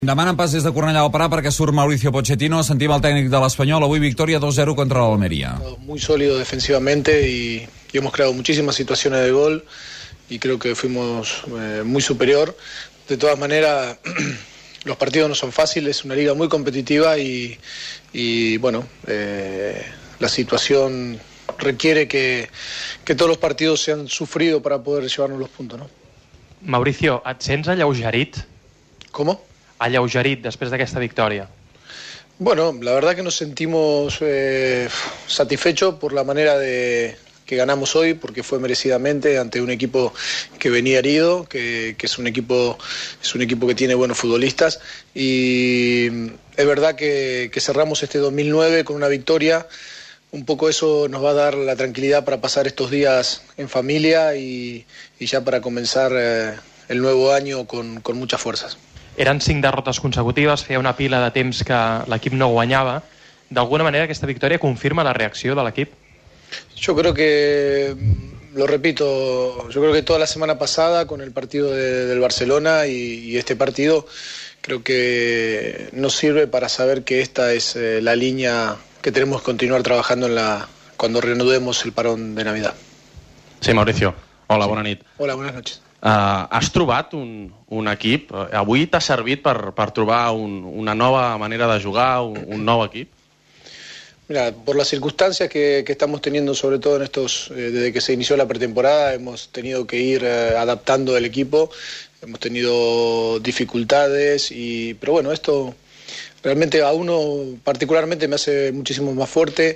Demanen pas des de Cornellà al Parà perquè surt Mauricio Pochettino. Sentim el tècnic de l'Espanyol. Avui victòria 2-0 contra l'Almería. Muy sólido defensivamente y hemos creado muchísimas situaciones de gol y creo que fuimos muy superior. De todas maneras, los partidos no son fáciles, es una liga muy competitiva y bueno, la situación requiere que todos los partidos sean sufridos para poder llevarnos los puntos, ¿no? Mauricio, et sents alleugerit? ¿Cómo? Alleugerit després d'aquesta victòria. Bueno, la verdad que nos sentimos satisfechos por la manera que ganamos hoy, porque fue merecidamente ante un equipo que venía herido, que es un equipo que tiene buenos futbolistas, y es verdad que cerramos este 2009 con una victoria. Un poco eso nos va a dar la tranquilidad para pasar estos días en familia y ya para comenzar el nuevo año con muchas fuerzas. Eren 5 derrotes consecutives, feia una pila de temps que l'equip no guanyava. D'alguna manera aquesta victòria confirma la reacció de l'equip? Yo creo que, lo repito, yo creo que toda la semana pasada con el partido del Barcelona y este partido creo que nos sirve para saber que esta es la línea que tenemos que continuar trabajando cuando reanudemos el parón de Navidad. Sí, Mauricio. Hola, bona nit. Hola, buenas noches. Has trobat un equip? Avui t'ha servit per trobar una nova manera de jugar, un nou equip? Mira, por las circunstancias que estamos teniendo, sobre todo en desde que se inició la pretemporada, hemos tenido que ir adaptando el equipo, hemos tenido dificultades, pero bueno, esto realmente a uno particularmente me hace muchísimo más fuerte.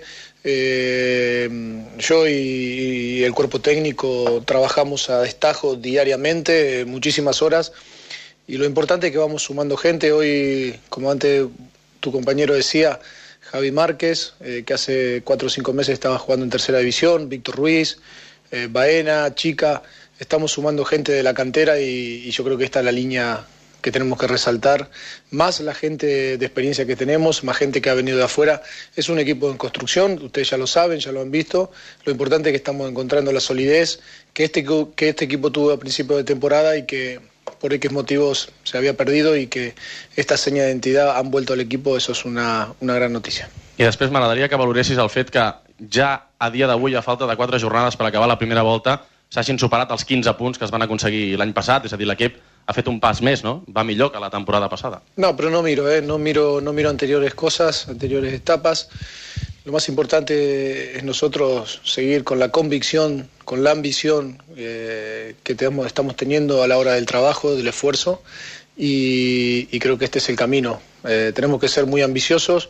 Yo y el cuerpo técnico trabajamos a destajo diariamente, muchísimas horas, y lo importante es que vamos sumando gente. Hoy, como antes tu compañero decía, Javi Márquez, que hace 4 o 5 meses estaba jugando en tercera división, Víctor Ruiz, Baena, Chica, estamos sumando gente de la cantera y yo creo que esta es la línea que tenemos que resaltar, más la gente de experiencia que tenemos, más gente que ha venido de afuera. Es un equipo en construcción, ustedes ya lo saben, ya lo han visto. Lo importante es que estamos encontrando la solidez que este equipo tuvo a principio de temporada y que por X motivos se había perdido, y que esta seña de identidad han vuelto al equipo. Eso es una gran notícia. I després m'agradaria que valoressis el fet que ja a dia d'avui, a falta de 4 jornades per acabar la primera volta, s'hagin superat els 15 punts que es van aconseguir l'any passat. És a dir, l'equip ha fet un pas més, ¿no? Va millor que la temporada pasada. No, pero no miro anteriores cosas, anteriores etapas. Lo más importante es nosotros seguir con la convicción, con la ambición que estamos teniendo a la hora del trabajo, del esfuerzo, y creo que este es el camino. Tenemos que ser muy ambiciosos,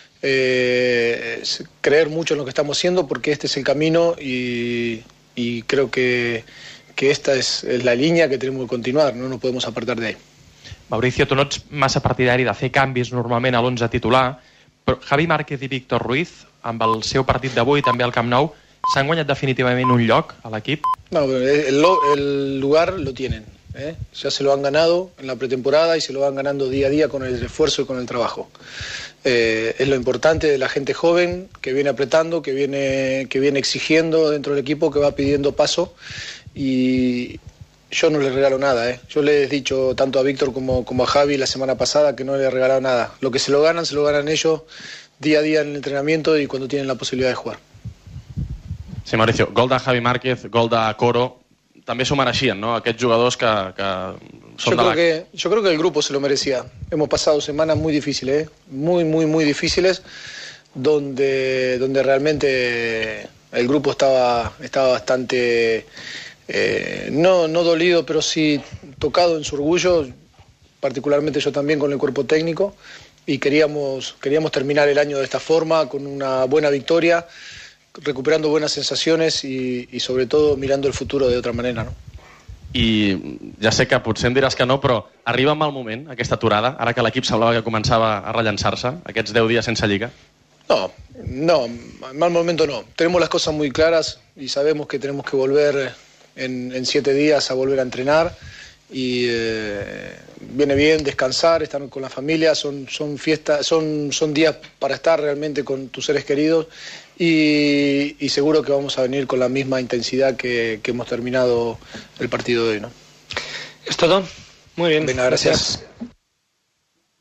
creer mucho en lo que estamos haciendo, porque este es el camino, y creo que esta es la línia que tenemos que continuar, no nos podemos apartar de ahí. Mauricio, tu no ets massa partidari de fer canvis normalment a l'11 titular, però Javi Márquez i Víctor Ruiz, amb el seu partit d'avui també al Camp Nou, s'han guanyat definitivament un lloc a l'equip? No, el lugar lo tienen, ya se lo han ganado en la pretemporada y se lo van ganando día a día con el esfuerzo y con el trabajo. Es lo importante de la gente joven que viene apretando, que viene exigiendo dentro del equipo, que va pidiendo paso, y yo no les regalo nada. Yo les he dicho tanto a Víctor como a Javi la semana pasada que no les he regalado nada. Lo que se lo ganan ellos día a día en el entrenamiento y cuando tienen la posibilidad de jugar. Sí, Mauricio, gol de Javi Márquez, gol de Coro, també s'ho mereixien, no? Aquests jugadors que són yo creo que el grupo se lo merecía. Hemos pasado semanas muy difíciles, muy difíciles, donde realmente el grupo estaba bastante no dolido, pero sí tocado en su orgullo, particularmente yo también con el cuerpo técnico, y queríamos terminar el año de esta forma, con una buena victoria, recuperando buenas sensaciones y sobre todo mirando el futuro de otra manera, ¿no? I ja sé que potser em diràs que no, però arriba en mal moment aquesta aturada, ara que l'equip semblava que començava a rellançar-se, aquests 10 dies sense Lliga? No, en mal momento no. Tenemos las cosas muy claras y sabemos que tenemos que volver en 7 días a volver a entrenar, y viene bien descansar, estar con la familia, son fiestas, son días para estar realmente con tus seres queridos, y seguro que vamos a venir con la misma intensidad que hemos terminado el partido de hoy, ¿no? ¿Es todo? Muy bien. Venga, gracias.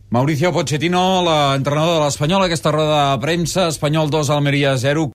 Mauricio Pochettino, l'entrenador de l'Espanyol, aquesta roda de premsa, Espanyol 2, Almeria 0.